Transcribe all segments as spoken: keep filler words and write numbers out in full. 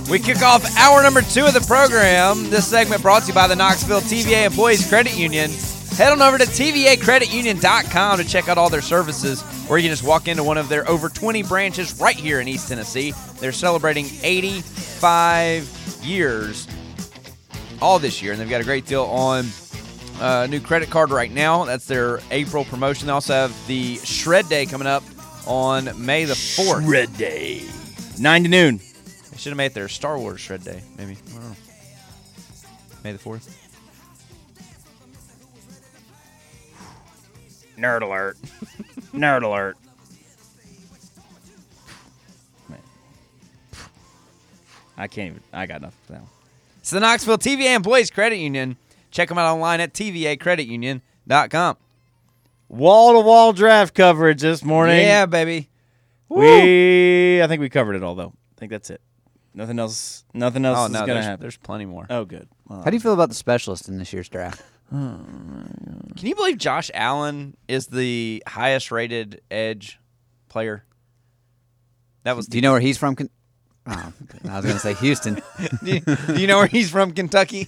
We kick off hour number two of the program. This segment brought to you by the Knoxville T V A Employees Credit Union. Head on over to T V A credit union dot com to check out all their services, or you can just walk into one of their over twenty branches right here in East Tennessee. They're celebrating eighty-five years all this year, and they've got a great deal on a new credit card right now. That's their April promotion. They also have the Shred Day coming up on May the fourth. Shred Day. nine to noon. They should have made it their Star Wars Shred Day, maybe. I don't know. May the fourth. Nerd alert. Nerd alert. Man. I can't even. I got nothing for that one. It's the Knoxville T V A Employees Credit Union. Check them out online at T V A credit union dot com. Wall-to-wall draft coverage this morning. Yeah, baby. We, I think we covered it all, though. I think that's it. Nothing else. Nothing else Oh, is no, going to there's, happen. there's plenty more. Oh, good. Well, How do you feel about the specialists in this year's draft? Can you believe Josh Allen is the highest rated edge player? That was. Do you know where he's from? Con- oh, I was going to say Houston. do, you, do you know where he's from? Kentucky.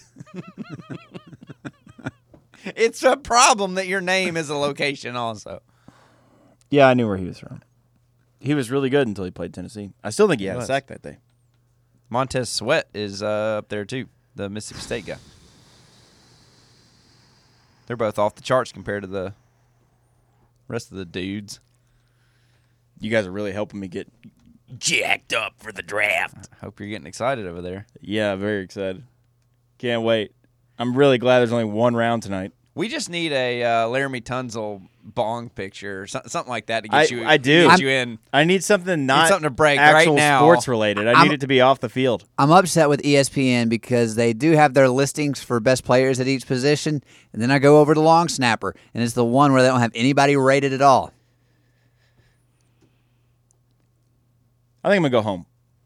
It's a problem that your name is a location also. Yeah, I knew where he was from. He was really good until he played Tennessee. I still think he, He had was. a sack that day. Montez Sweat is uh, up there too, the Mississippi State guy. They're both off the charts compared to the rest of the dudes. You guys are really helping me get jacked up for the draft. I hope you're getting excited over there. Yeah, very excited. Can't wait. I'm really glad there's only one round tonight. We just need a uh, Laramie Tunzel bong picture or so- something like that to get I- you. I do. Get I'm- you in. I need something not something to break right actual now. sports related. I I'm- need it to be off the field. I'm upset with E S P N because they do have their listings for best players at each position, and then I go over to long snapper, and it's the one where they don't have anybody rated at all. I think I'm going to go home.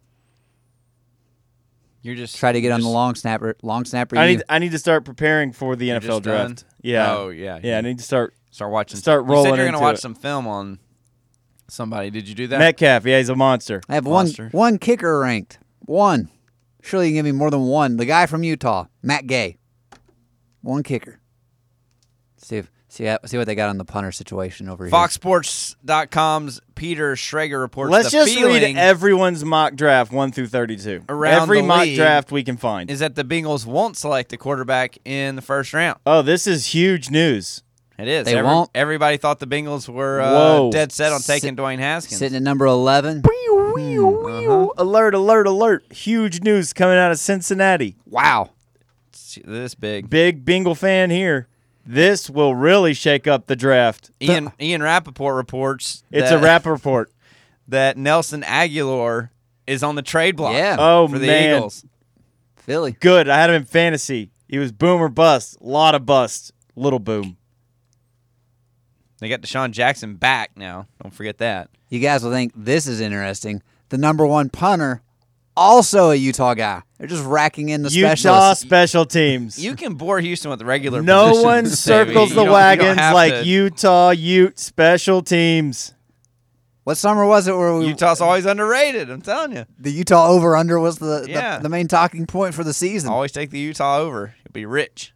You're just Try to get on the just- long snapper. Long snapper. I you. need I need to start preparing for the You're N F L just done? draft. Yeah. Oh, yeah. Yeah, I need to start. Start watching. Start You rolling said you're into gonna watch it. some film on somebody. Did you do that? Metcalf, yeah, he's a monster. I have one Monster. one kicker ranked. One. Surely you can give me more than one. The guy from Utah, Matt Gay. One kicker. See if see how- see what they got on the punter situation over here. Fox Sports dot com's Peter Schrager reports Let's the just feeling read everyone's mock draft one through thirty-two. Around Every the mock league draft we can find. is that the Bengals won't select a quarterback in the first round. Oh, this is huge news. It is. They Every- won't? Everybody thought the Bengals were uh, Whoa. dead set on Sit- taking Dwayne Haskins. Sitting at number eleven. Uh-huh. Alert, alert, alert. Huge news coming out of Cincinnati. Wow. It's this big. Big Bengal fan here. This will really shake up the draft. Ian Ian Rappaport reports It's that, a rap report. that Nelson Aguilar is on the trade block Yeah. Oh, for the man. Eagles. Philly. Good. I had him in fantasy. He was boom or bust. A lot of bust. Little boom. They got Deshaun Jackson back now. Don't forget that. You guys will think this is interesting. The number one punter, also a Utah guy. They're just racking in the Utah specialists. special teams. You can bore Houston with the regular no positions, one baby. circles You the don't- you don't wagons have like to- Utah Ute special teams. What summer was it where we, Utah's always underrated, I'm telling you. the Utah over-under was the, Yeah. the, the main talking point for the season? Always take the Utah over. You'll be rich.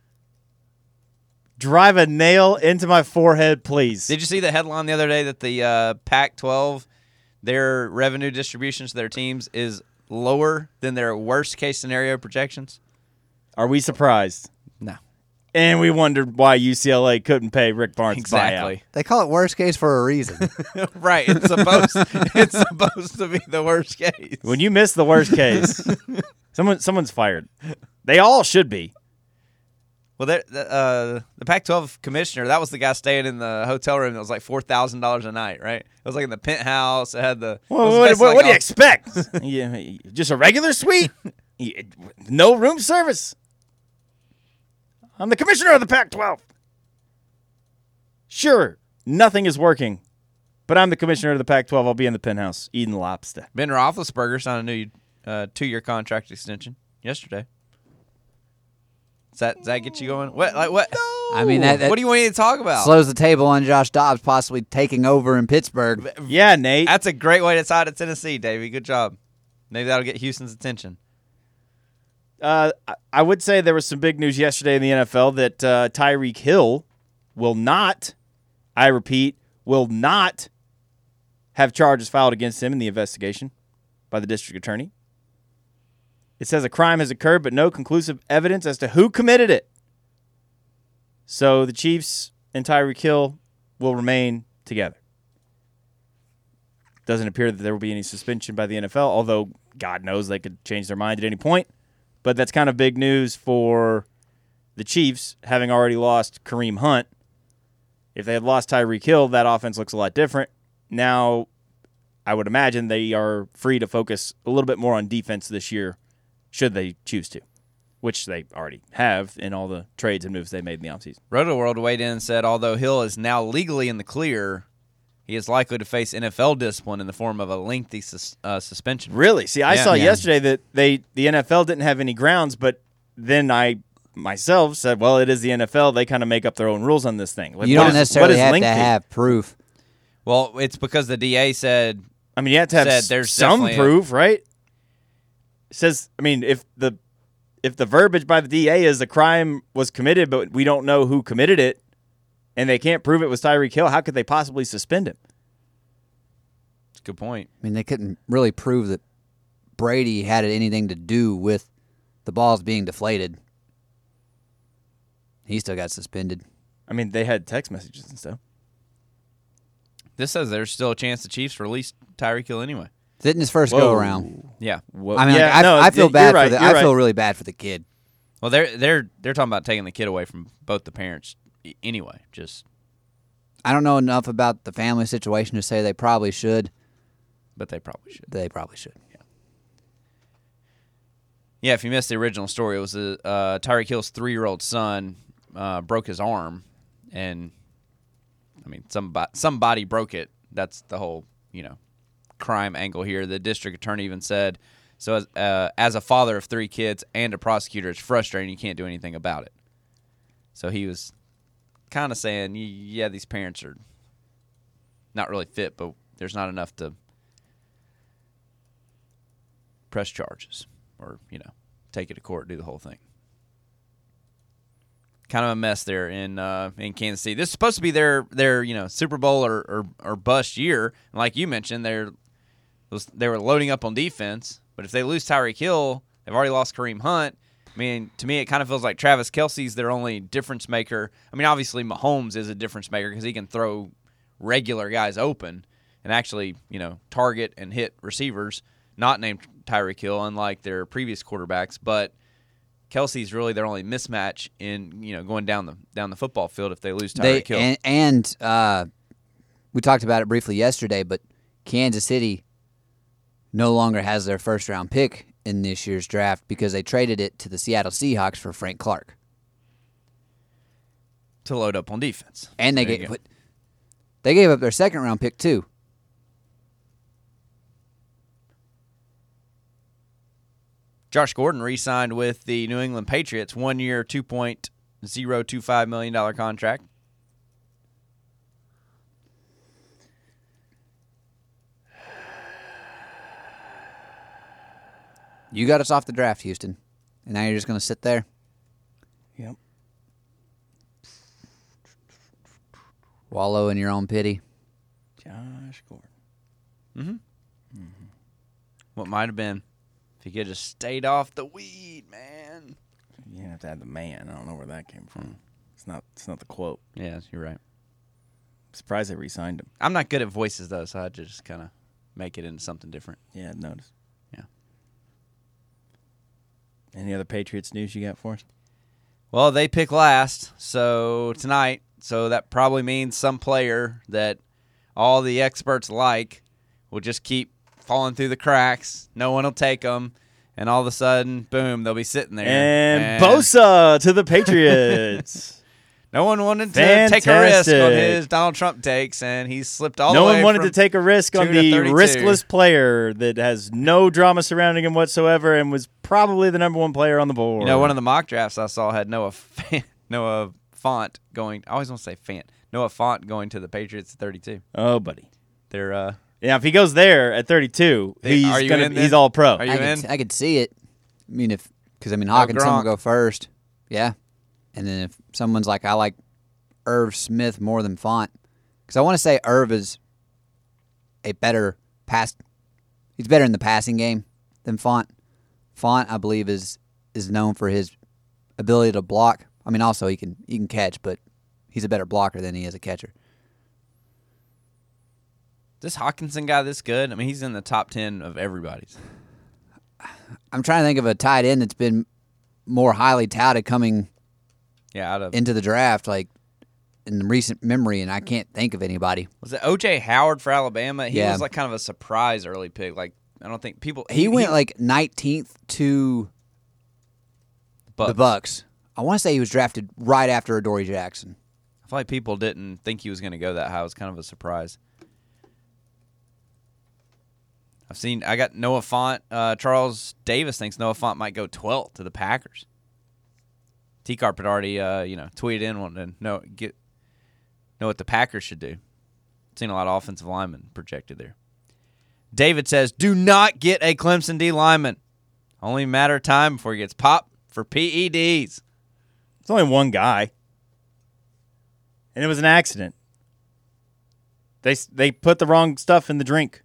Drive a nail into my forehead, please. Did you see the headline the other day that the uh, Pac twelve, their revenue distributions to their teams is lower than their worst-case scenario projections? Are we surprised? No. And we wondered why U C L A couldn't pay Rick Barnes' Exactly. They call it worst case for a reason. Right. It's supposed it's supposed to be the worst case. buyout. When you miss the worst case, someone someone's fired. They all should be. Well, there- the, uh, the Pac twelve commissioner, that was the guy staying in the hotel room that was like four thousand dollars a night, right? It was like in the penthouse. It had the. it Well, was what, basically what, like what do you all- expect? yeah, just a regular suite? Yeah, no room service? I'm the commissioner of the Pac twelve. Sure, nothing is working, but I'm the commissioner of the Pac twelve. I'll be in the penthouse eating lobster. Ben Roethlisberger signed a new uh, two-year contract extension yesterday. Does that, does that get you going? What? Like what? I mean, that, that what do you want me to talk about? slows the table on Josh Dobbs possibly taking over in Pittsburgh. Yeah, Nate. That's a great way to side at Tennessee, Davey. Good job. Maybe that'll get Houston's attention. Uh, I- I would say there was some big news yesterday in the N F L that uh, Tyreek Hill will not, I repeat, will not have charges filed against him in the investigation by the district attorney. It says a crime has occurred, but no conclusive evidence as to who committed it. So the Chiefs and Tyreek Hill will remain together. Doesn't appear that there will be any suspension by the N F L, although God knows they could change their mind at any point. But that's kind of big news for the Chiefs, having already lost Kareem Hunt. If they had lost Tyreek Hill, that offense looks a lot different. Now, I would imagine they are free to focus a little bit more on defense this year, should they choose to, which they already have in all the trades and moves they made in the offseason. Roto World weighed in and said, although Hill is now legally in the clear, he is likely to face N F L discipline in the form of a lengthy sus- uh, suspension. Really? See, I Yeah. saw Yeah. yesterday that they the N F L didn't have any grounds, but then I myself said, well, it is the N F L. They kind of make up their own rules on this thing. Like, You what don't is- necessarily what is have lengthy? to have proof. Well, it's because the D A said, I mean, you have to have said s- there's some definitely a- proof, right? It says, I mean, if the if the verbiage by the D A is the crime was committed, but we don't know who committed it, and they can't prove it was Tyreek Hill, how could they possibly suspend him? it's a good point. I mean, they couldn't really prove that Brady had anything to do with the balls being deflated. He still got suspended. I mean, they had text messages and stuff. This says there's still a chance the Chiefs release Tyreek Hill anyway. Didn't his first Whoa. go around. Yeah. Whoa. I mean, yeah, like, I, no, I feel you're bad right, for the. you're I feel right. really bad for the kid. Well, they're they're they're talking about taking the kid away from both the parents e- anyway. Just, I don't know enough about the family situation to say they probably should. but they probably should. They probably should. Yeah, if you missed the original story, it was a, uh, Tyreek Hill's three-year-old son uh, broke his arm, and I mean, somebody somebody broke it. That's the whole you know crime angle here. The district attorney even said, "So as uh, as a father of three kids and a prosecutor, it's frustrating. You can't do anything about it." So he was kind of saying, "Y- "Yeah, these parents are not really fit, but there's not enough to press charges." Or, you know, take it to court, do the whole thing. Kind of a mess there in uh, in Kansas City. This is supposed to be their, their you know, Super Bowl or, or, or bust year. And like you mentioned, they're they were loading up on defense. But if they lose Tyreek Hill, they've already lost Kareem Hunt. I mean, to me, it kind of feels like Travis Kelce's their only difference maker. I mean, obviously, Mahomes is a difference maker because he can throw regular guys open and actually, you know, target and hit receivers not named Tyreek Hill, unlike their previous quarterbacks. But Kelsey's really their only mismatch in you know going down the down the football field if they lose They Tyreek Hill. and, and uh, we talked about it briefly yesterday, but Kansas City no longer has their first round pick in this year's draft because they traded it to the Seattle Seahawks for Frank Clark, to load up on defense. and they There you gave go. but they gave up their second round pick too. Josh Gordon re-signed with the New England Patriots, one year, two point zero two five million dollar contract. You got us off the draft, Houston, and now you're just going to sit there. Yep. Wallow in your own pity. Josh Gordon. What might have been if he could have just stayed off the weed, man. You have to have the man. I don't know where that came from. It's not. It's not the quote. Yeah, you're right. I'm surprised they re-signed him. I'm not good at voices, though, so I had to just kind of make it into something different. Yeah, I'd noticed. Yeah. Any other Patriots news you got for us? Well, they pick last, so tonight, so that probably means some player that all the experts like will just keep falling through the cracks. No one will take them, and all of a sudden, boom, they'll be sitting there. And, Bosa to the Patriots. No one wanted to take a risk on Fantastic. his Donald Trump takes, and he slipped all no the way one wanted from to take a risk on two to the thirty-two. riskless player that has no drama surrounding him whatsoever and was probably the number one player on the board. You know, one of the mock drafts I saw had Noah Fant, Noah Fant going. I always want to say Fant. Noah Fant going to the Patriots at thirty-two. Oh, buddy. They're uh, Yeah, if he goes there at thirty-two, Hey, he's are you gonna in then? he's all pro. Are you I in? could, I could see it. I mean, if because I mean Hawkinson Gronk. will go first, yeah, and then if someone's like, I like Irv Smith more than Font, because I want to say Irv is a better pass. He's better in the passing game than Font. Font, I believe, is is known for his ability to block. I mean, also he can he can catch, but he's a better blocker than he is a catcher. This Hawkinson guy this good? I mean, he's in the top ten of everybody's. I'm trying to think of a tight end that's been more highly touted coming Yeah, out of into the draft, like in recent memory, and I can't think of anybody. was it O J Howard for Alabama? He Yeah. was like kind of a surprise early pick. Like I don't think people. He, went like nineteenth to Bucks. the Bucks. I want to say he was drafted right after Adoree Jackson. I feel like people didn't think he was going to go that high. It was kind of a surprise. I've seen. I got Noah Font. Uh, Charles Davis thinks Noah Font might go twelfth to the Packers. T Carp had already, uh, you know, tweeted in wanting to know get know what the Packers should do. Seen a lot of offensive linemen projected there. David says, "Do not get a Clemson D lineman. Only a matter of time before he gets popped for P E Ds." It's only one guy, and it was an accident. They they put the wrong stuff in the drink.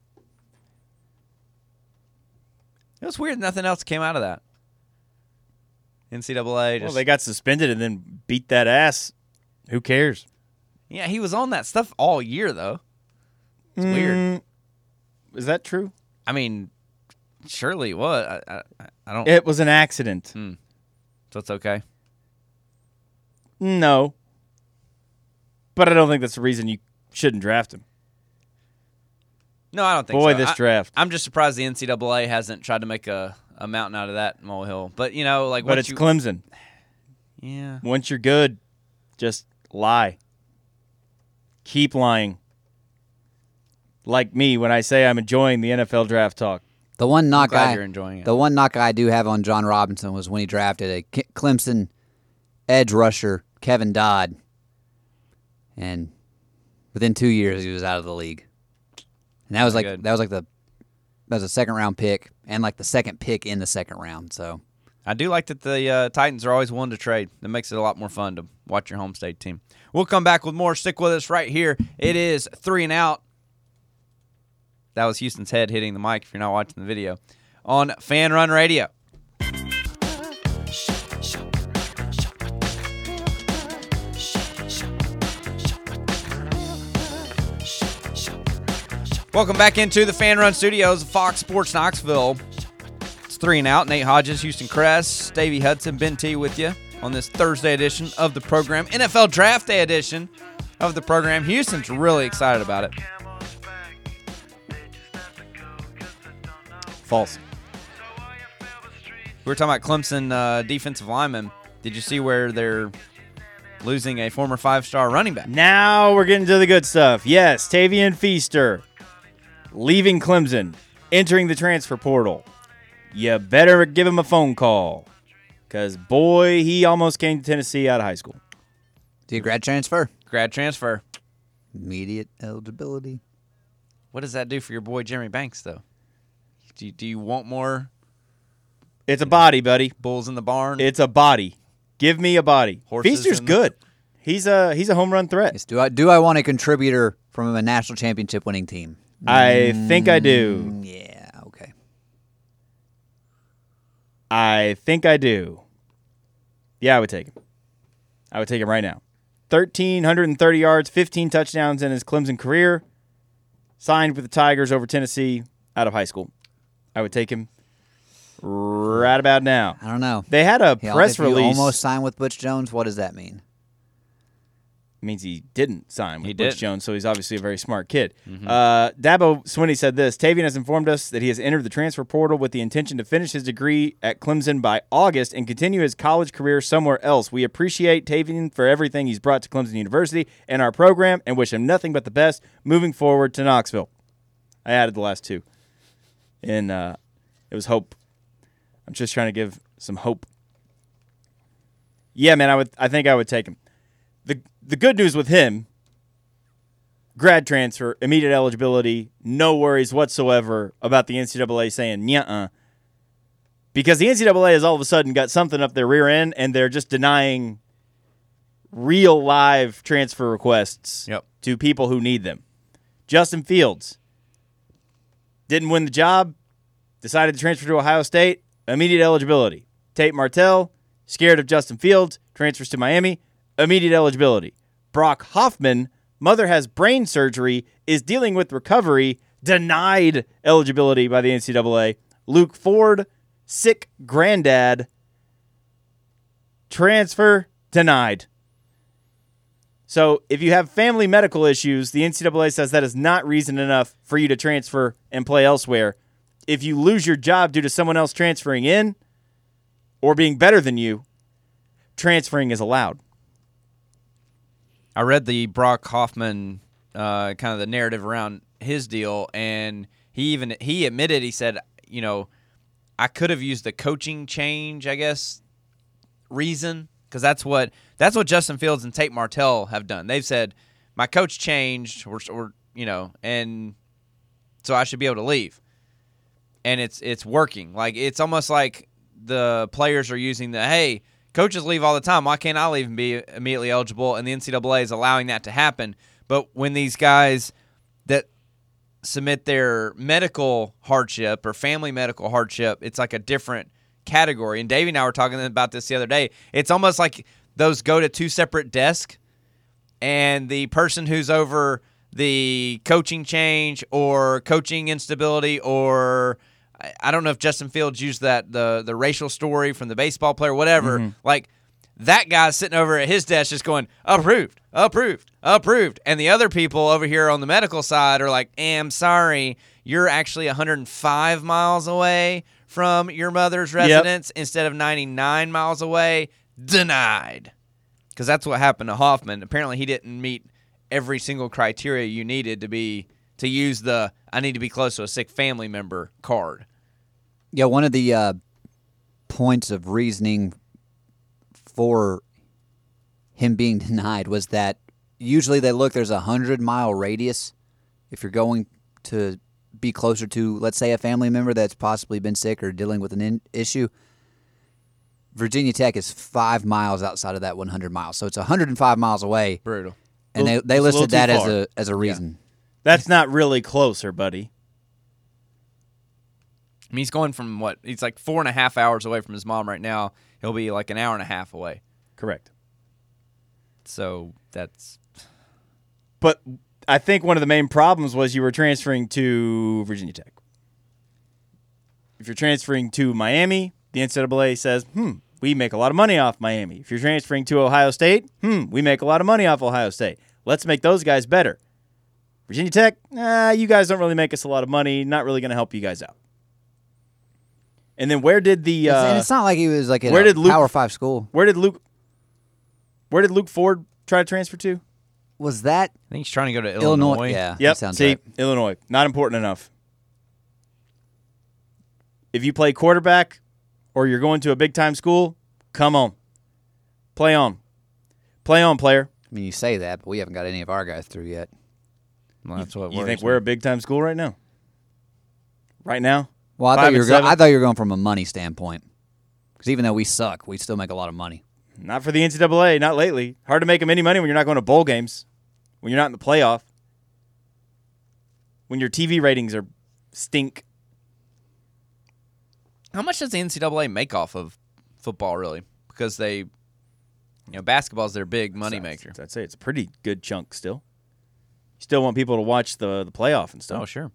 It was weird. Nothing else came out of that. N C double A just Well, they got suspended and then beat that ass. Who cares? yeah, he was on that stuff all year though. It's weird. Mm, Is that true? I mean, surely it was. I, I, I don't. It was an accident. So it's okay. No. But I don't think that's the reason you shouldn't draft him. No, I don't think Boy, so. this I- draft. I'm just surprised the N C double A hasn't tried to make a, a mountain out of that molehill. But you know, like But once it's you, Clemson. yeah. Once you're good, just lie. Keep lying. Like me when I say I'm enjoying the N F L draft talk. The one I'm knock glad I you're enjoying it. the one knock I do have on John Robinson was when he drafted a K- Clemson edge rusher, Kevin Dodd, and within two years he was out of the league. And that was Not like good. that was like the that was a second round pick and like the second pick in the second round. So I do like that the uh, Titans are always willing to trade. That makes it a lot more fun to watch your home state team. We'll come back with more. Stick with us right here. It is three and out. That was Houston's head hitting the mic if you're not watching the video. On Fan Run Radio. Welcome back into the Fan Run Studios of Fox Sports Knoxville. It's three and out. Nate Hodges, Houston Cress, Davey Hudson, Ben T with you on this Thursday edition of the program. N F L Draft Day edition of the program. Houston's really excited about it. False. We were talking about Clemson uh, defensive linemen. Did you see where they're losing a former five-star running back? Now we're getting to the good stuff. Yes, Tavian Feaster leaving Clemson, entering the transfer portal. You better give him a phone call because, boy, he almost came to Tennessee out of high school. do you grad transfer? Grad transfer. Immediate eligibility. What does that do for your boy Jeremy Banks, though? Do you, do you want more It's a body, buddy. bulls in the barn? It's a body. Give me a body. Horses Feaster's in the- good. He's a he's a home run threat. Yes, do I do I want a contributor from a national championship winning team? I think I do. Mm, yeah, okay. I think I do. Yeah, I would take him. I would take him right now. one thousand three hundred thirty yards, fifteen touchdowns in his Clemson career. Signed with the Tigers over Tennessee out of high school. I would take him right about now. I don't know. They had a He- press if you release. almost signed with Butch Jones, what does that mean? Means he didn't sign with He Butch did. Jones, so he's obviously a very smart kid. Uh, Dabo Swinney said this: Tavian has informed us that he has entered the transfer portal with the intention to finish his degree at Clemson by August and continue his college career somewhere else. We appreciate Tavian for everything he's brought to Clemson University and our program and wish him nothing but the best moving forward to Knoxville. I added the last two. And uh, it was hope. I'm just trying to give some hope. Yeah, man, I would. I think I would take him. the The good news with him grad transfer, immediate eligibility, no worries whatsoever about the N C double A saying, "Nuh-uh." Because the N C double A has all of a sudden got something up their rear end, and they're just denying real live transfer requests Yep. to people who need them. Justin Fields didn't win the job, decided to transfer to Ohio State, immediate eligibility. Tate Martell, scared of Justin Fields, transfers to Miami, immediate eligibility. Brock Hoffman, mother has brain surgery, is dealing with recovery, denied eligibility by the N C double A. Luke Ford, sick granddad, transfer denied. So if you have family medical issues, the N C double A says that is not reason enough for you to transfer and play elsewhere. If you lose your job due to someone else transferring in or being better than you, transferring is allowed. I read the Brock Hoffman uh, kind of the narrative around his deal, and he even he admitted, he said, you know, I could have used the coaching change, I guess, reason, because that's what that's what Justin Fields and Tate Martell have done. They've said, my coach changed, or, or you know, and so I should be able to leave. And it's it's working. Like, it's almost like the players are using the, hey, coaches leave all the time. Why can't I leave and be immediately eligible? And the N C double A is allowing that to happen. But when these guys that submit their medical hardship or family medical hardship, it's like a different category. And Davey and I were talking about this the other day. It's almost like those go to two separate desks, and the person who's over the coaching change or coaching instability, or I don't know if Justin Fields used that the the racial story from the baseball player, whatever. Mm-hmm. Like, that guy's sitting over at his desk just going, approved, approved, approved. And the other people over here on the medical side are like, eh, I'm sorry, you're actually one hundred five miles away from your mother's residence yep. instead of ninety-nine miles away. Denied. Because that's what happened to Hoffman. Apparently he didn't meet every single criteria you needed to be to use the I need to be close to a sick family member card. Yeah, one of the uh, points of reasoning for him being denied was that usually they look, there's a hundred-mile radius if you're going to be closer to, let's say, a family member that's possibly been sick or dealing with an in- issue. Virginia Tech is five miles outside of that one hundred miles, so it's one hundred five miles away. Brutal. And they they listed that as a as a reason. Yeah. That's not really closer, buddy. I mean, he's going from what? He's like four and a half hours away from his mom right now. He'll be like an hour and a half away. Correct. So that's. But I think one of the main problems was you were transferring to Virginia Tech. If you're transferring to Miami, the N C double A says, hmm, we make a lot of money off Miami. If you're transferring to Ohio State, hmm, we make a lot of money off Ohio State. Let's make those guys better. Virginia Tech, nah, you guys don't really make us a lot of money. Not really going to help you guys out. And then where did the? Uh, and it's not like he was like at where a did Luke, Power Five school. Where did Luke? Where did Luke Ford try to transfer to? Was that? I think he's trying to go to Illinois. Illinois. Yeah. Yep. Sounds See, right. Illinois, not important enough. If you play quarterback, or you're going to a big time school, come on, play on, play on, player. I mean, you say that, but we haven't got any of our guys through yet. Well, that's what you worries think me. we're a big time school right now? Right now? Well, I Five thought you and were. Go- seven? I thought you were going from a money standpoint, because even though we suck, we still make a lot of money. Not for the N C double A, not lately. Hard to make them any money when you're not going to bowl games, when you're not in the playoff, when your T V ratings are stink. How much does the N C double A make off of football, really? Because they, you know, basketball's their big moneymaker. I'd say it's a pretty good chunk still. You still want people to watch the, the playoff and stuff. Oh, sure.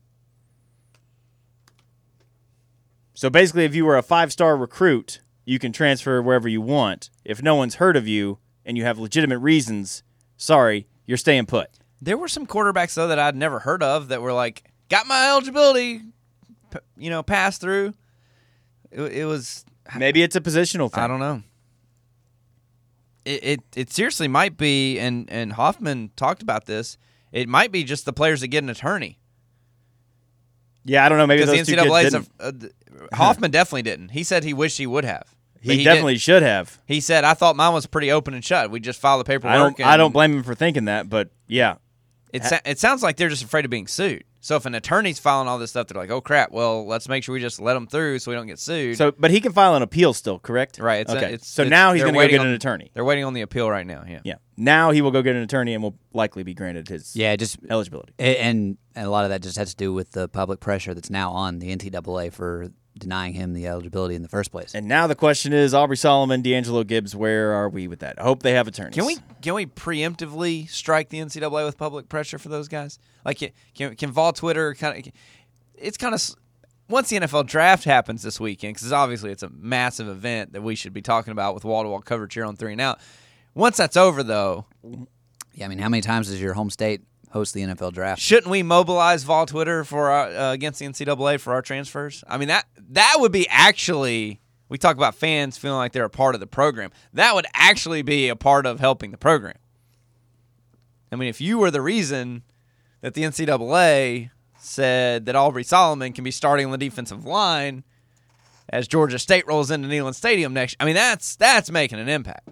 So basically, if you were a five-star recruit, you can transfer wherever you want. If no one's heard of you and you have legitimate reasons, sorry, you're staying put. There were some quarterbacks, though, that I'd never heard of that were like, got my eligibility, you know, pass through. It, it was... Maybe it's a positional thing. I don't know. It, it it seriously might be, and, and Hoffman talked about this, it might be just the players that get an attorney. Yeah, I don't know. Maybe Because those the two N C double A kids is didn't. a, uh, Hoffman definitely didn't. He said he wished he would have. He, he definitely didn't. should have. He said, I thought mine was pretty open and shut. We just filed the paperwork. I don't. and, I don't blame him for thinking that, but yeah, It sa- it sounds like they're just afraid of being sued. So if an attorney's filing all this stuff, they're like, "Oh crap! Well, let's make sure we just let them through so we don't get sued." So, but he can file an appeal still, correct? Right. It's a- okay. it's- so it's- now he's they're going to go waiting get on- an attorney. They're waiting on the appeal right now. Yeah. Yeah. Now he will go get an attorney and will likely be granted his Yeah, just eligibility. and and a lot of that just has to do with the public pressure that's now on the N C double A for denying him the eligibility in the first place. And now the question is, Aubrey Solomon, D'Angelo Gibbs, where are we with that? I hope they have attorneys. Can we can we preemptively strike the N C double A with public pressure for those guys? Like, can can, can Vol Twitter kind of? It's kind of once the N F L draft happens this weekend, because obviously it's a massive event that we should be talking about with wall to wall coverage here on Three and Out. Once that's over, though, Yeah, I mean, how many times does your home state host the N F L draft? shouldn't we mobilize Vol Twitter for our, uh, against the N C double A for our transfers? I mean, that that would be actually. We talk about fans feeling like they're a part of the program. That would actually be a part of helping the program. I mean, if you were the reason that the N C double A said that Aubrey Solomon can be starting on the defensive line as Georgia State rolls into Neyland Stadium next, I mean, that's that's making an impact.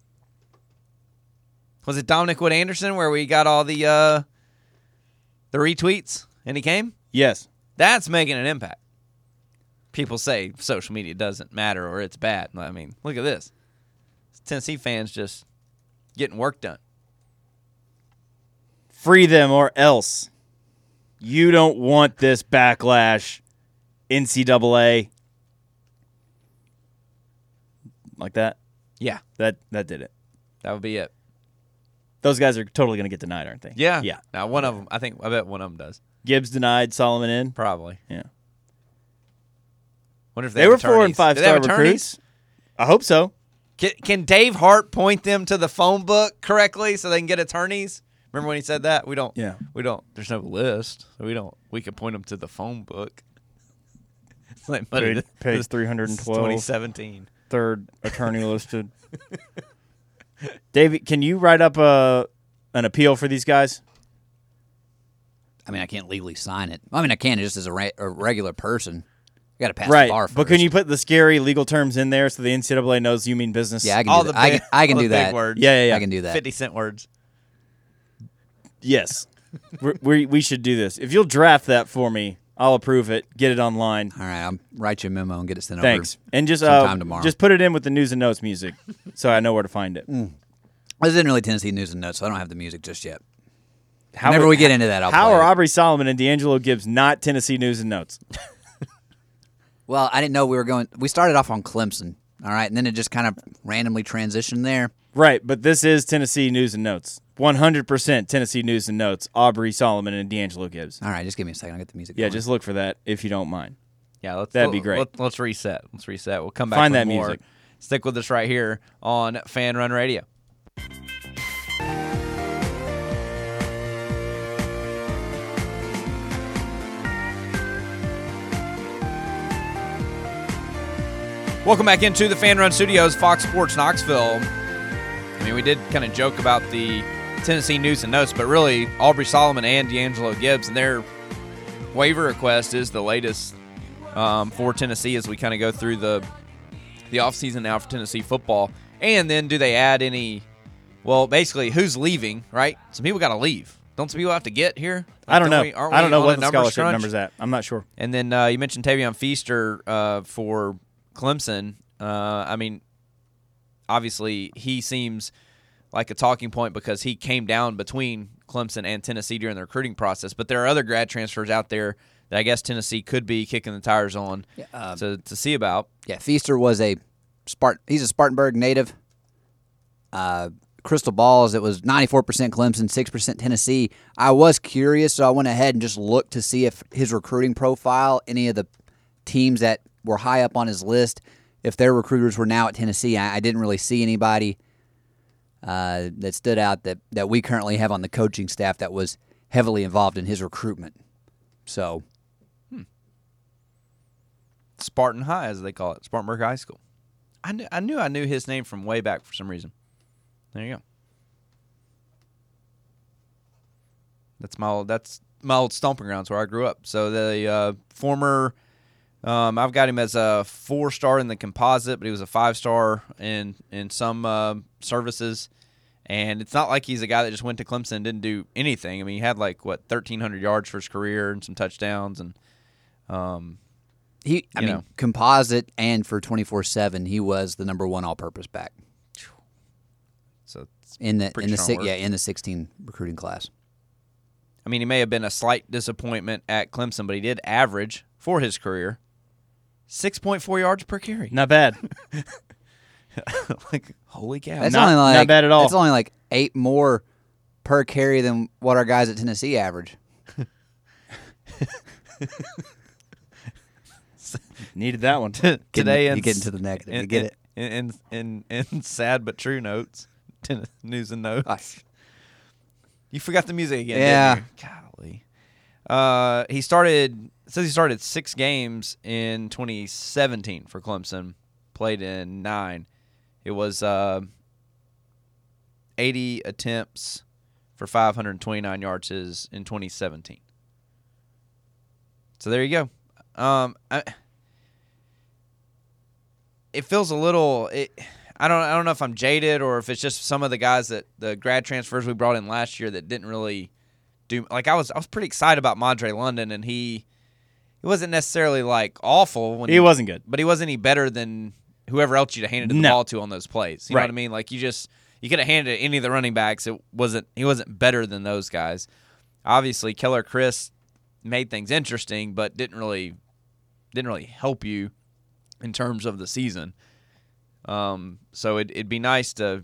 Was it Dominic Wood Anderson where we got all the uh, the retweets and he came? Yes. That's making an impact. People say social media doesn't matter or it's bad. I mean, look at this. Tennessee fans just getting work done. Free them or else. You don't want this backlash, N C double A. Like that? Yeah, That that did it. that would be it. Those guys are totally going to get denied, aren't they? Yeah. Yeah. Now, one of them, I think, I bet one of them does. Gibbs denied, Solomon in. Probably. Yeah. Wonder if they, They have were four and attorneys. five Do they have star attorneys? recruits. I hope so. Can, can Dave Hart point them to the phone book correctly so they can get attorneys? Remember when he said that? We don't. Yeah. We don't. There's no list. So we don't. We can point them to the phone book. It's like money. Page- page three hundred twelve. twenty seventeen. Third attorney listed. David, can you write up a an appeal for these guys? I mean, I can't legally sign it. I mean, I can just as a, re- a regular person. I got to pass Right, the bar first. but can you put the scary legal terms in there so the N C double A knows you mean business? Yeah, I can All do the that. I big, can, I can all do the big that. words. yeah, yeah, yeah. I can do that. Fifty cent words. Yes, We're, we we should do this. If you'll draft that for me, I'll approve it. Get it online. All right, I'll write you a memo and get it sent Thanks, over. and just sometime uh, tomorrow. just put it in with the news and notes music, so I know where to find it. This isn't really Tennessee news and notes, so I don't have the music just yet. How Whenever are- we get into that, I'll How play are it. Aubrey Solomon and D'Angelo Gibbs not Tennessee news and notes? Well, I didn't know we were going. We started off on Clemson, all right, and then it just kind of randomly transitioned there. Right, but this is Tennessee news and notes. one hundred percent Tennessee news and notes. Aubrey Solomon and D'Angelo Gibbs. All right, just give me a second. I'll get the music. Yeah, going. just look for that if you don't mind. Yeah, let's, That'd be let- great. Let, let's reset. Let's reset. We'll come back Find with that more. music. Stick with us right here on Fan Run Radio. Welcome back into the Fan Run Studios, Fox Sports Knoxville. I mean, we did kind of joke about the Tennessee news and notes, but really, Aubrey Solomon and D'Angelo Gibbs and their waiver request is the latest um, for Tennessee as we kind of go through the the offseason now for Tennessee football. And then do they add any, well, basically, who's leaving, right? Some people got to leave. Don't some people have to get here? Like, I don't know. we- aren't I don't we know on what a the numbers scholarship crunch? number's at. I'm not sure. And then uh, you mentioned Tavion Feaster uh, for Clemson. Uh, I mean, obviously, he seems like a talking point because he came down between Clemson and Tennessee during the recruiting process. But there are other grad transfers out there that I guess Tennessee could be kicking the tires on uh, to, to see about. Yeah, Feaster was a Spart. He's a Spartanburg native. Uh, Crystal Balls, it was ninety-four percent Clemson, six percent Tennessee. I was curious, so I went ahead and just looked to see if his recruiting profile, any of the teams that were high up on his list, if their recruiters were now at Tennessee. I, I didn't really see anybody uh, that stood out that, that we currently have on the coaching staff that was heavily involved in his recruitment. So, Spartan High, as they call it, Spartanburg High School. I knew I knew I knew his name from way back for some reason. There you go. That's my old, that's my old stomping grounds where I grew up. So the uh, former, um, I've got him as a four star in the composite, but he was a five star in in some uh, services, And it's not like he's a guy that just went to Clemson and didn't do anything. I mean, he had like, what, thirteen hundred yards for his career and some touchdowns. And um, He, I You mean, know. composite and for twenty-four seven, he was the number one all-purpose back so it's in the pretty in the strong si- word. yeah in the sixteen recruiting class. I mean, he may have been a slight disappointment at Clemson, but he did average for his career six point four yards per carry. Not bad. Like, holy cow. That's Not- only like not bad at all. That's only like eight more per carry than what our guys at Tennessee average. Needed that one. Today, Getting- in, you get into the negative. In, You get it. In, in, in, in sad but true notes, news and notes. Gosh. You forgot the music again, Yeah. didn't you? Golly. Uh, he started, it says he started six games in twenty seventeen for Clemson, played in nine. It was uh, eighty attempts for five hundred twenty-nine yards is in twenty seventeen. So there you go. Um, I, it feels a little. It, I don't. I don't know if I'm jaded or if it's just some of the guys that the grad transfers we brought in last year that didn't really do. Like I was. I was pretty excited about Madre London, and he. He wasn't necessarily like awful when He wasn't good. but he wasn't any better than whoever else you'd have handed the No. ball to on those plays. You know Right. what I mean? Like you just you could have handed it to any of the running backs. It wasn't. He wasn't better than those guys. Obviously, Keller Chris made things interesting, but didn't really didn't really help you in terms of the season. Um, so it, it'd be nice to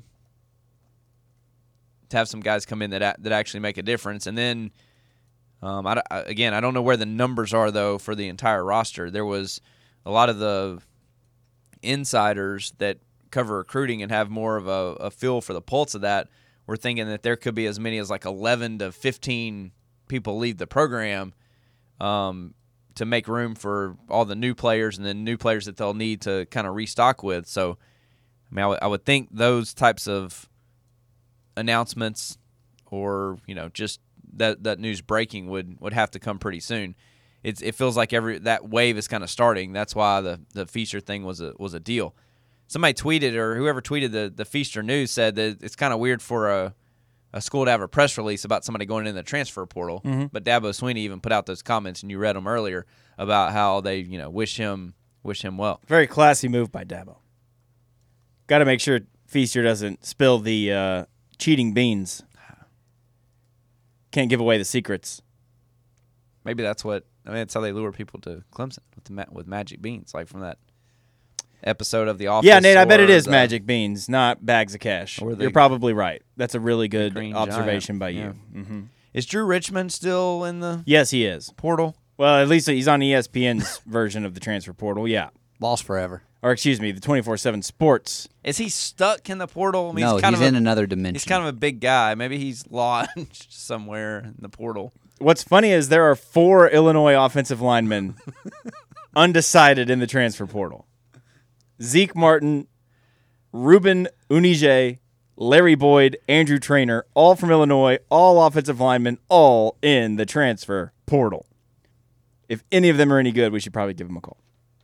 to have some guys come in that a- that actually make a difference. And then, um, I, I- again, I don't know where the numbers are though for the entire roster. There was a lot of the insiders that cover recruiting and have more of a, a feel for the pulse of that. We're thinking that there could be as many as like eleven to fifteen people leave the program. Um, to make room for all the new players and then new players that they'll need to kind of restock with. So, I mean, I, w- I would think those types of announcements or, you know, just that, that news breaking would, would have to come pretty soon. It's, it feels like every that wave is kind of starting. That's why the, the Feaster thing was a, was a deal. Somebody tweeted or whoever tweeted the, the Feaster news said that it's kind of weird for a, a school to have a press release about somebody going in the transfer portal. Mm-hmm. But Dabo Swinney even put out those comments, and you read them earlier about how they, you know, wish him wish him well. Very classy move by Dabo. Got to make sure Feaster doesn't spill the uh, cheating beans. Can't give away the secrets. Maybe that's what I mean. That's how they lure people to Clemson with the ma- with magic beans, like from that episode of The Office. Yeah, Nate, I bet or it is the- magic beans, not bags of cash. Or the- You're probably right. That's a really good Green observation Giant, by yeah. you. hmm Is Drew Richmond still in the Yes, he is. portal? Well, at least he's on E S P N's version of the transfer portal, yeah. Lost forever. Or, excuse me, the twenty-four seven Sports. Is he stuck in the portal? I mean, No, he's, kind he's of in a, another dimension. He's kind of a big guy. Maybe he's lodged somewhere in the portal. What's funny is there are four Illinois offensive linemen undecided in the transfer portal. Zeke Martin, Ruben Unije, Larry Boyd, Andrew Trainer, all from Illinois, all offensive linemen, all in the transfer portal. If any of them are any good, we should probably give them a call.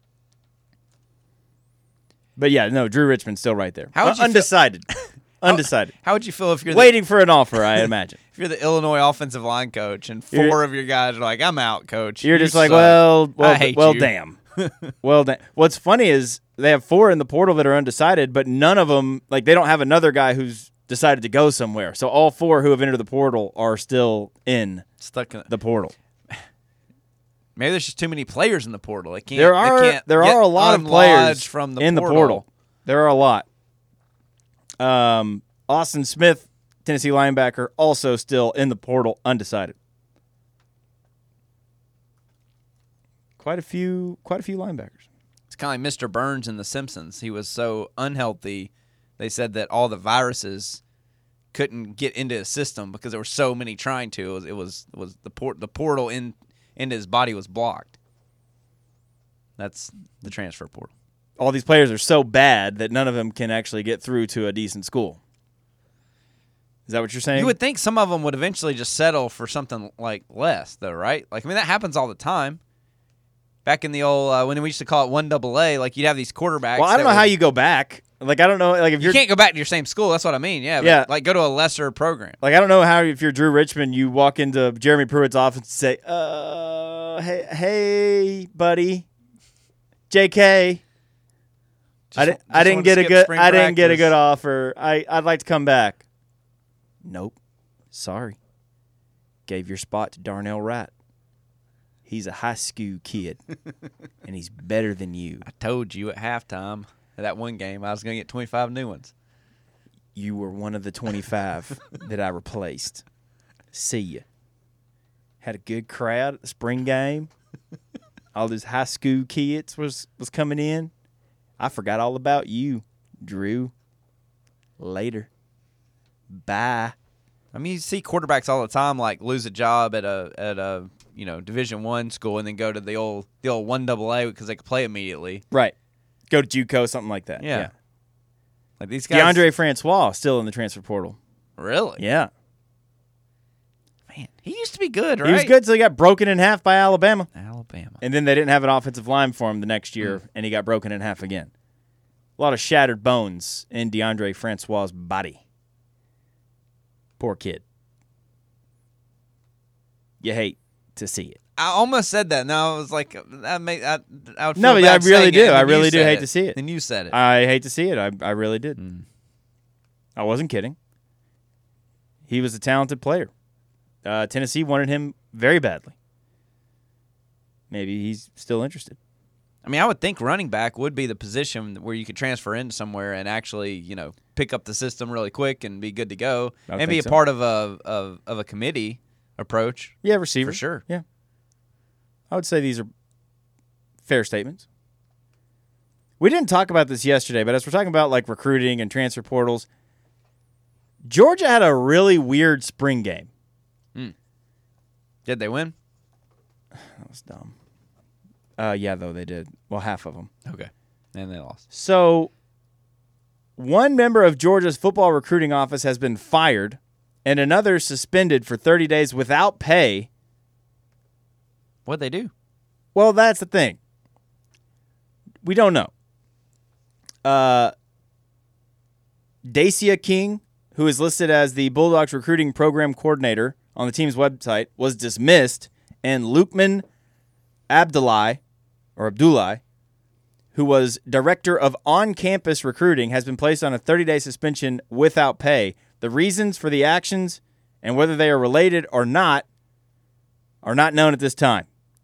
But yeah, no, Drew Richmond's still right there. How would Uh, you feel- undecided. undecided. How would you feel if you're the, Waiting for an offer, I imagine. if you're the Illinois offensive line coach and 4 You're- of your guys are like, "I'm out, coach." You're You just like, suck. well, well, I hate well, you." damn. well, damn. What's funny is they have four in the portal that are undecided, but none of them, like, they don't have another guy who's decided to go somewhere. So all four who have entered the portal are still in stuck in the portal. Maybe there's just too many players in the portal. They can't. There they are can't there get are a lot of unlodged players from the in portal. the portal. There are a lot. Um, Austin Smith, Tennessee linebacker, also still in the portal, undecided. Quite a few, quite a few linebackers. It's kind of like Mister Burns in The Simpsons. He was so unhealthy. They said that all the viruses couldn't get into his system because there were so many trying to. It was it was, it was the port the portal in into his body was blocked. That's the transfer portal. All these players are so bad that none of them can actually get through to a decent school. Is that what you're saying? You would think some of them would eventually just settle for something like less, though, right? Like, I mean, that happens all the time. Back in the old uh, when we used to call it one double A, like you'd have these quarterbacks. well, I don't that know how would- you go back. Like I don't know. Like if You you're can't go back to your same school. That's what I mean. Yeah. But Yeah. Like go to a lesser program. like I don't know how if you're Drew Richmond, you walk into Jeremy Pruitt's office and say, "Uh, hey, hey, buddy, J K, I, di- Just- I just didn't wanted to get a skip good spring I didn't get a practice." good offer. I I'd like to come back." Nope. Sorry. Gave your spot to Darnell Wright. He's a high school kid, and he's better than you. I told you at halftime of that one game I was going to get twenty-five new ones. You were one of the twenty-five that I replaced. See ya. Had a good crowd at the spring game. All those high school kids was, was coming in. I forgot all about you, Drew. Later. Bye. I mean, you see quarterbacks all the time, like lose a job at a at a you know Division One school and then go to the old the old one double A because they could play immediately. Right. Go to JUCO, something like that. Yeah. Yeah. Like these guys, DeAndre Francois still in the transfer portal. really, Yeah. man, he used to be good, right? He was good until he got broken in half by Alabama. Alabama. And then they didn't have an offensive line for him the next year, and he got broken in half again. A lot of shattered bones in DeAndre Francois' body. Poor kid. You hate to see it. I almost said that. No, I was like, that make I, I would feel No, but bad I really saying do. it, and I then you really do said hate to see it. Then you said it. I hate to see it. I, I really did. Mm. I wasn't kidding. He was a talented player. Uh, Tennessee wanted him very badly. Maybe he's still interested. I mean, I would think running back would be the position where you could transfer into somewhere and actually, you know, pick up the system really quick and be good to go, I would and be think a so. part of a of, of a committee approach. Yeah, receiver. For sure. Yeah. I would say these are fair statements. We didn't talk about this yesterday, but as we're talking about like recruiting and transfer portals, Georgia had a really weird spring game. Did they win? That was dumb. Uh, yeah, though they did. Well, half of them. Okay, and they lost. So, one member of Georgia's football recruiting office has been fired, and another suspended for thirty days without pay. What'd they do? Well, that's the thing. We don't know. Uh, Dacia King, who is listed as the Bulldogs recruiting program coordinator on the team's website, was dismissed, and Lukman Abdullahi, or Abdullahi, who was director of on-campus recruiting, has been placed on a thirty-day suspension without pay. The reasons for the actions and whether they are related or not are not known at this time.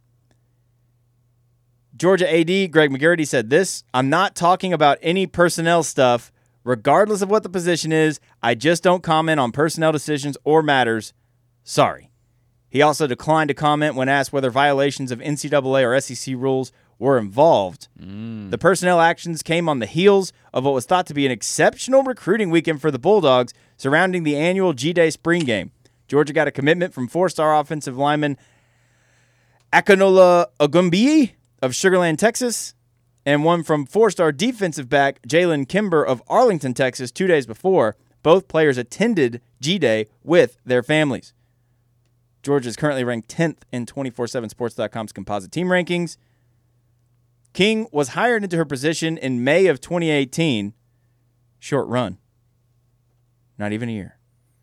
Georgia A D Greg McGarity said this: "I'm not talking about any personnel stuff. Regardless of what the position is, I just don't comment on personnel decisions or matters. Sorry." He also declined to comment when asked whether violations of N C double A or S E C rules were involved. Mm. The personnel actions came on the heels of what was thought to be an exceptional recruiting weekend for the Bulldogs surrounding the annual G-Day spring game. Georgia got a commitment from four-star offensive lineman Akinola Ogumbiyi of Sugar Land, Texas, and one from four-star defensive back Jalen Kimber of Arlington, Texas, two days before. Both players attended G-Day with their families. Georgia is currently ranked tenth in twenty-four seven sports dot com's composite team rankings. King was hired into her position in May of twenty eighteen. Short run. Not even a year.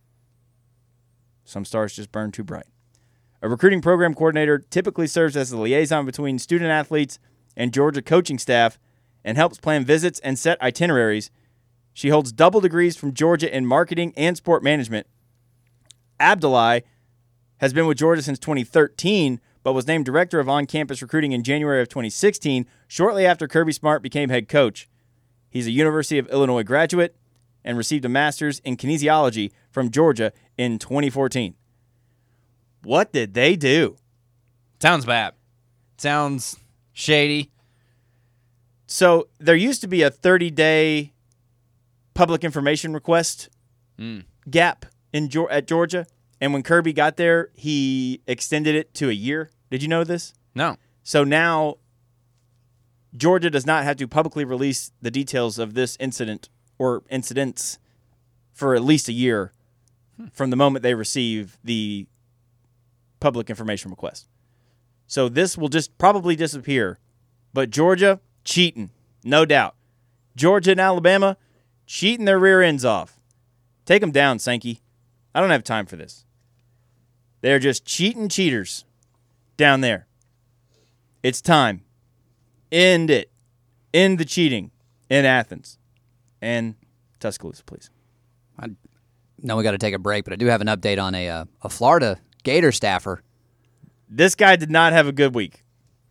Some stars just burn too bright. A recruiting program coordinator typically serves as the liaison between student athletes and Georgia coaching staff and helps plan visits and set itineraries. She holds double degrees from Georgia in marketing and sport management. Abdullahi has been with Georgia since twenty thirteen, but was named director of on-campus recruiting in January of twenty sixteen, shortly after Kirby Smart became head coach. He's a University of Illinois graduate and received a master's in kinesiology from Georgia in twenty fourteen. What did they do? Sounds bad. Sounds shady. So there used to be a thirty-day public information request Mm. gap in at Georgia. And when Kirby got there, he extended it to a year. Did you know this? No. So now Georgia does not have to publicly release the details of this incident or incidents for at least a year hmm. from the moment they receive the public information request. So this will just probably disappear. But Georgia, cheating, no doubt. Georgia and Alabama cheating their rear ends off. Take them down, Sankey. I don't have time for this. They're just cheating cheaters down there. It's time. End it. End the cheating in Athens. And Tuscaloosa, please. I know we got to take a break, but I do have an update on a uh, a Florida Gator staffer. This guy did not have a good week.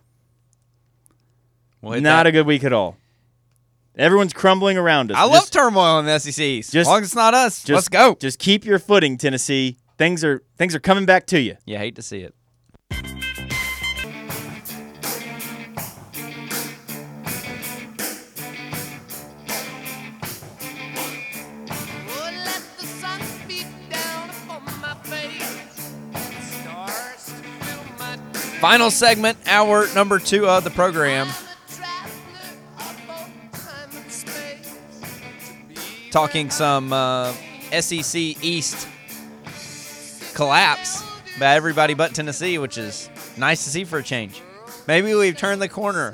We'll hit Not that. a good week at all. Everyone's crumbling around us. I Just- love turmoil in the S E C East. just- as long as it's not us, just, let's go. Just keep your footing, Tennessee. Things are things are coming back to you. You hate to see it. Final segment, hour number two of the program. Talking some uh, S E C East collapse by everybody but Tennessee, which is nice to see for a change. Maybe we've turned the corner.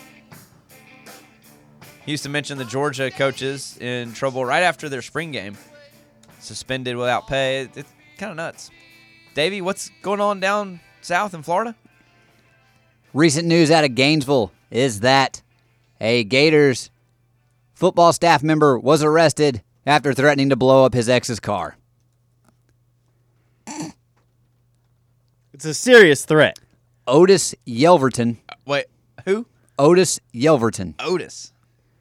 Houston mentioned the Georgia coaches in trouble right after their spring game. Suspended without pay. It's kind of nuts. Davey, what's going on down south in Florida? Recent news out of Gainesville is that a Gators football staff member was arrested after threatening to blow up his ex's car. It's a serious threat. Otis Yelverton. Wait, who? Otis Yelverton. Otis.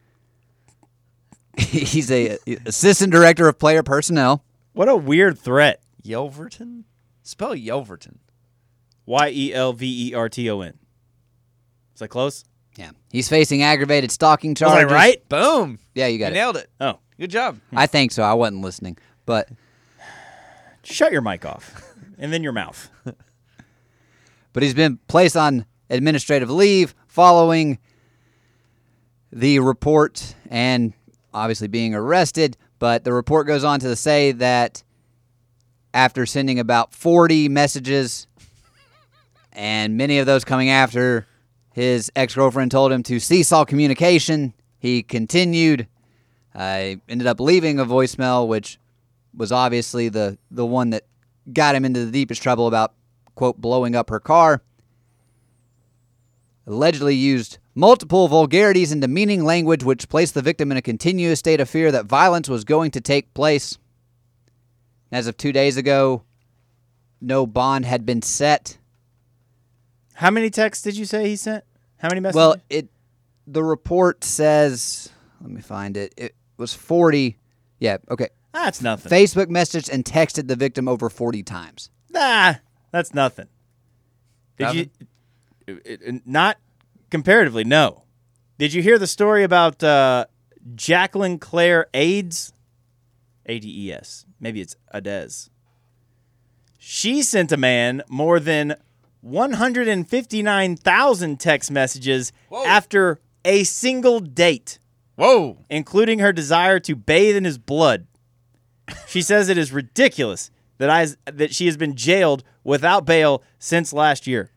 He's a assistant director of player personnel. What a weird threat. Yelverton? Spell Yelverton. Y E L V E R T O N. Is that close? Yeah, he's facing aggravated stalking Was I charges. right? Boom. Yeah, you got You it. nailed it. Oh. Good job. I think so. I wasn't listening, but Shut your mic off. And then your mouth. but he's been placed on administrative leave following the report and obviously being arrested. But the report goes on to say that after sending about forty messages, and many of those coming after his ex-girlfriend told him to cease all communication, he continued. I uh, ended up leaving a voicemail, which was obviously the, the one that got him into the deepest trouble about, quote, blowing up her car. Allegedly used multiple vulgarities and demeaning language, which placed the victim in a continuous state of fear that violence was going to take place. As of two days ago, no bond had been set. How many texts did you say he sent? How many messages? Well, it the report says, let me find it. It was forty. Yeah, okay. That's nothing. Facebook messaged and texted the victim over forty times. Nah, that's nothing. Did Nothing? you? It, it, not comparatively, no. Did you hear the story about uh, Jacqueline Claire Ades? A D E S. Maybe it's Adez. She sent a man more than one hundred fifty-nine thousand text messages Whoa. after a single date, Whoa. including her desire to bathe in his blood. She says it is ridiculous that I that she has been jailed without bail since last year.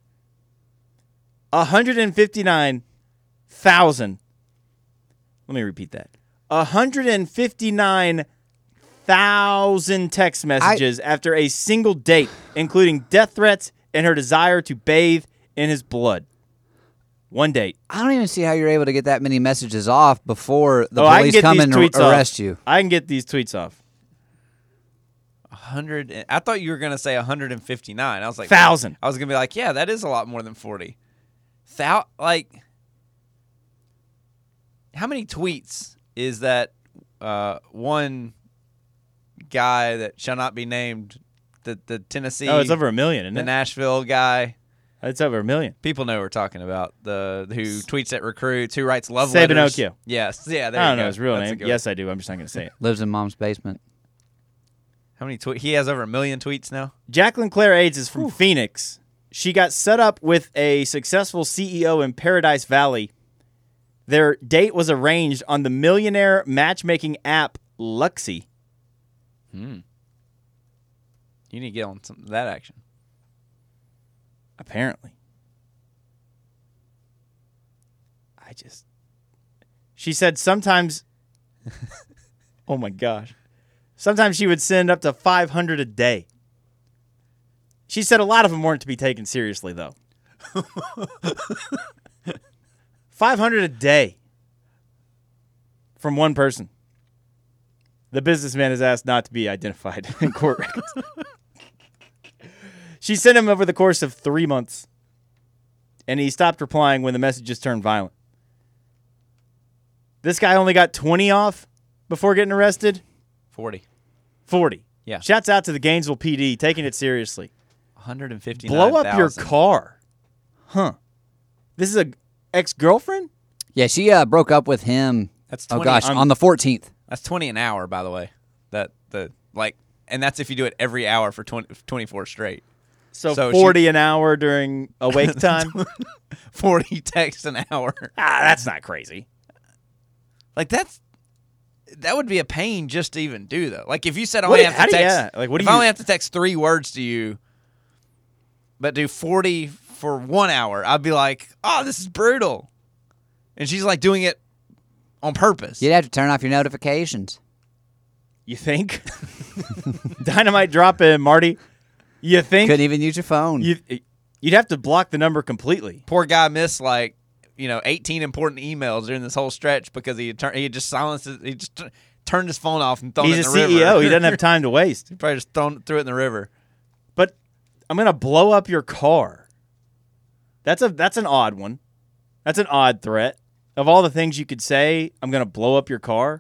one hundred fifty-nine thousand. Let me repeat that. one hundred fifty-nine thousand text messages after a single date, including death threats and her desire to bathe in his blood. One date. I don't even see how you're able to get that many messages off before the Oh, I can police get come these and tweets ar- off. arrest you. I can get these tweets off. one hundred. I thought you were going to say one hundred fifty-nine. I was like, Thousand. I was going to be like, yeah, that is a lot more than forty. Thou- like, how many tweets is that uh, one guy that shall not be named, the, the Tennessee, Oh, it's over a million, isn't the it? Nashville guy? It's over a million. People know what we're talking about. The who tweets at recruits, who writes love Say letters. Pinocchio. Yes, yeah. There I you don't go. know his real That's a name. good Yes, one. I do. I'm just not going to say it. Lives in mom's basement. How many tweets? He has over a million tweets now. Jacqueline Claire Ades is from Phoenix. She got set up with a successful C E O in Paradise Valley. Their date was arranged on the millionaire matchmaking app Luxy. Hmm. You need to get on some of that action. Apparently. I just... She said sometimes, oh my gosh, sometimes she would send up to five hundred a day. She said a lot of them weren't to be taken seriously, though. five hundred a day from one person. The businessman is asked not to be identified in court records. She sent him over the course of three months, and he stopped replying when the messages turned violent. This guy only got twenty off before getting arrested. forty. forty. Yeah. Shouts out to the Gainesville P D, taking it seriously. one hundred fifty-nine Blow up your car. Huh. This is a ex-girlfriend? Yeah, she uh, broke up with him. That's oh twenty. gosh, I'm- on the fourteenth. That's twenty an hour, by the way. That the like, and that's if you do it every hour for twenty, twenty-four straight. So, So forty she- an hour during awake time? forty texts an hour. Ah, that's not crazy. Like that's that would be a pain just to even do though. Like if you said I What only do- have how to do you- text, yeah, like, what do if I you- only have to text three words to you, but do forty for one hour, I'd be like, oh, this is brutal. And she's like doing it on purpose. You'd have to turn off your notifications. You think? Dynamite drop in, Marty. You think? Couldn't even use your phone. You, you'd have to block the number completely. Poor guy missed like you know eighteen important emails during this whole stretch because he had tur- he had just silenced his, he just t- turned his phone off and thrown He's it a in the C E O. river. He doesn't have time to waste. He probably just thrown threw it in the river. But I'm gonna blow up your car. That's a that's an odd one. That's an odd threat. Of all the things you could say, I'm gonna blow up your car.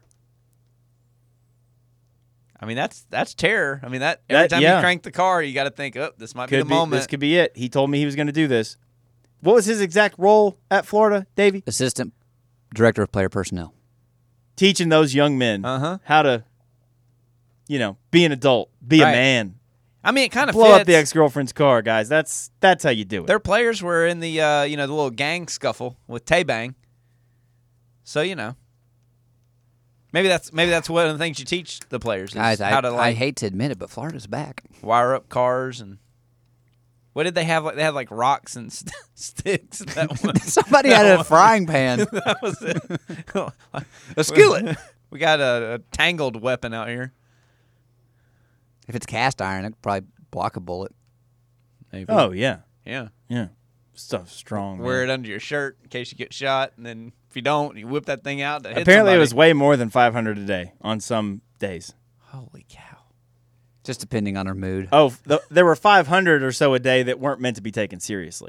I mean that's that's terror. I mean that every That- time yeah. you crank the car, you got to think, oh, this might be Could the be, moment. this could be it. He told me he was gonna do this. What was his exact role at Florida, Davey? Assistant Director of Player Personnel. Teaching those young men Uh-huh. how to, you know, be an adult, be Right. a man. I mean, it kind of Blow fits. up the ex-girlfriend's car, guys. That's that's how you do it. Their players were in the uh, you know the little gang scuffle with Tay-Bang. So you know, maybe that's maybe that's one of the things you teach the players is Guys, I, how to I like hate to admit it, but Florida's back. wire up cars and what did they have? Like they had like rocks and st- sticks. That one, Somebody that had a one- frying pan. That was it. A skillet. We got a, a tangled weapon out here. If it's cast iron, it could probably block a bullet. Maybe. Oh yeah, yeah. yeah. Stuff strong. Wear man. it under your shirt in case you get shot, and then if you don't, you whip that thing out. To hit Apparently, it somebody. was way more than five hundred a day on some days. Holy cow! Just depending on her mood. Oh, th- there were five hundred or so a day that weren't meant to be taken seriously.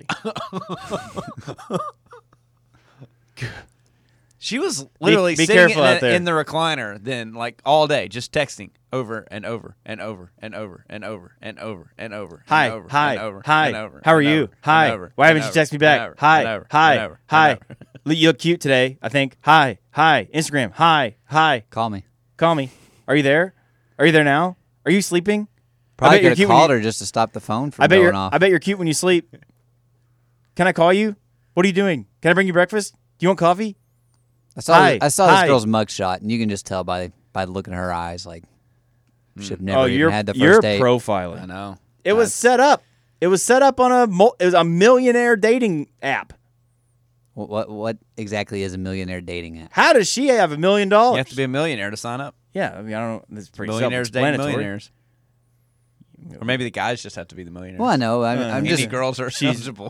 She was literally be sitting careful in, out a- there. in the recliner, then like all day, just texting over and over and over and over and over and over and over. Hi, and over hi, and over hi. and over How are and you? over Hi. and over Why and haven't you over texted me back? and over Hi, and over hi, and over and hi. over. You look cute today, I think. Hi, hi. Instagram. Hi, hi. Call me. Call me. Are you there? Are you there now? Are you sleeping? Probably bet you're could have cute when called you- her just to stop the phone from I bet going you're. off. I bet you're cute when you sleep. Can I call you? What are you doing? Can I bring you breakfast? Do you want coffee? I saw. Hi, I saw hi. this girl's mugshot, and you can just tell by by the look in her eyes, like she'd have never oh, even you're had the first you're date. profiling. I know. It was set up. It was set up on a mul- it was a millionaire dating app. What, what what exactly is a millionaire dating app? How does she have a million dollars? You have to be a millionaire to sign up. Yeah, I mean, I don't know. It's pretty Millionaires dating self-explanatory. millionaires. Or maybe the guys just have to be the millionaires. Well, I know. I'm, Uh, I'm Any just. girls are she's- eligible.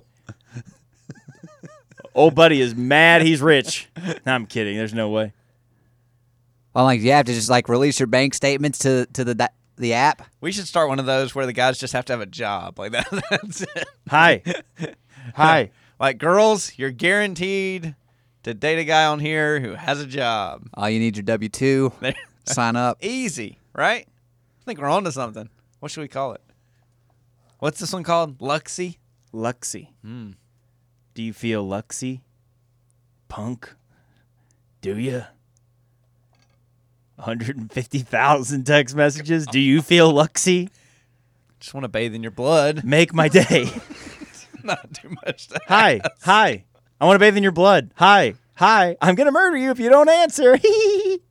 Old buddy is mad he's rich. No, I'm kidding. There's no way. Well, like you have to just like release your bank statements to to the da- the app. We should start one of those where the guys just have to have a job. Like that. That's it. Hi. Hi. Like girls, you're guaranteed to date a guy on here who has a job. All you need your W two. There- Sign up. Easy, right? I think we're on to something. What should we call it? What's this one called? Luxy? Luxy. Hmm. Do you feel luxy? Punk? Do you? one hundred fifty thousand text messages. Do you feel luxy? Just want to bathe in your blood. Make my day. Not too much. To Hi. Hi. I want to bathe in your blood. Hi. Hi. I'm going to murder you if you don't answer.